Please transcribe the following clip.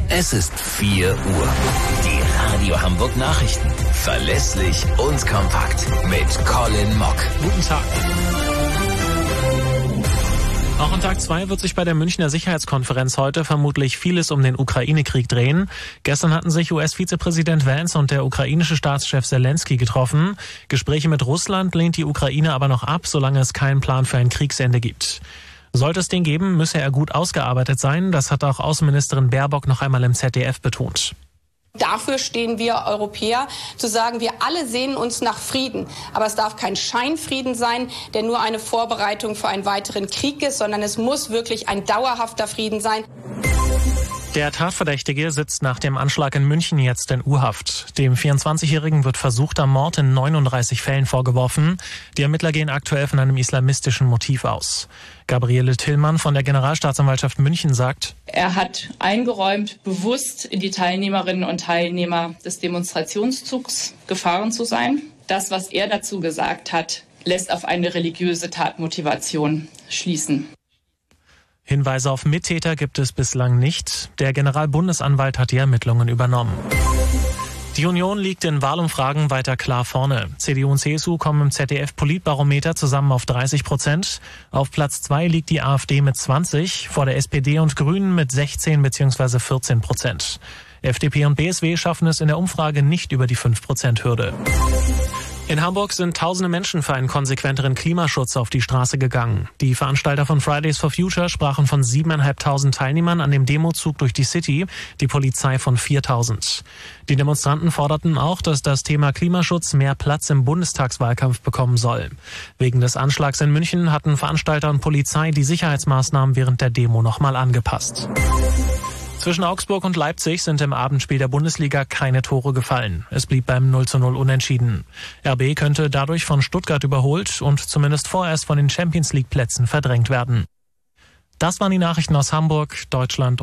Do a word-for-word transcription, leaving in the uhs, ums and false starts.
Es ist vier Uhr. Die Radio Hamburg Nachrichten. Verlässlich und kompakt. Mit Colin Mock. Guten Tag. Auch an Tag zwei wird sich bei der Münchner Sicherheitskonferenz heute vermutlich vieles um den Ukraine-Krieg drehen. Gestern hatten sich U S-Vizepräsident Vance und der ukrainische Staatschef Zelensky getroffen. Gespräche mit Russland lehnt die Ukraine aber noch ab, solange es keinen Plan für ein Kriegsende gibt. Sollte es den geben, müsse er gut ausgearbeitet sein. Das hat auch Außenministerin Baerbock noch einmal im Z D F betont. Dafür stehen wir Europäer, zu sagen, wir alle sehnen uns nach Frieden. Aber es darf kein Scheinfrieden sein, der nur eine Vorbereitung für einen weiteren Krieg ist, sondern es muss wirklich ein dauerhafter Frieden sein. Der Tatverdächtige sitzt nach dem Anschlag in München jetzt in U-Haft. Dem vierundzwanzigjährigen wird versuchter Mord in neununddreißig Fällen vorgeworfen. Die Ermittler gehen aktuell von einem islamistischen Motiv aus. Gabriele Tillmann von der Generalstaatsanwaltschaft München sagt: Er hat eingeräumt, bewusst in die Teilnehmerinnen und Teilnehmer des Demonstrationszugs gefahren zu sein. Das, was er dazu gesagt hat, lässt auf eine religiöse Tatmotivation schließen. Hinweise auf Mittäter gibt es bislang nicht. Der Generalbundesanwalt hat die Ermittlungen übernommen. Die Union liegt in Wahlumfragen weiter klar vorne. C D U und C S U kommen im Z D F-Politbarometer zusammen auf dreißig Prozent. Auf Platz zwei liegt die AfD mit zwanzig, vor der S P D und Grünen mit sechzehn bzw. vierzehn Prozent. F D P und B S W schaffen es in der Umfrage nicht über die fünf Prozent Hürde. In Hamburg sind tausende Menschen für einen konsequenteren Klimaschutz auf die Straße gegangen. Die Veranstalter von Fridays for Future sprachen von siebeneinhalbtausend Teilnehmern an dem Demozug durch die City, die Polizei von viertausend. Die Demonstranten forderten auch, dass das Thema Klimaschutz mehr Platz im Bundestagswahlkampf bekommen soll. Wegen des Anschlags in München hatten Veranstalter und Polizei die Sicherheitsmaßnahmen während der Demo nochmal angepasst. Zwischen Augsburg und Leipzig sind im Abendspiel der Bundesliga keine Tore gefallen. Es blieb beim null zu null Unentschieden. R B könnte dadurch von Stuttgart überholt und zumindest vorerst von den Champions-League-Plätzen verdrängt werden. Das waren die Nachrichten aus Hamburg, Deutschland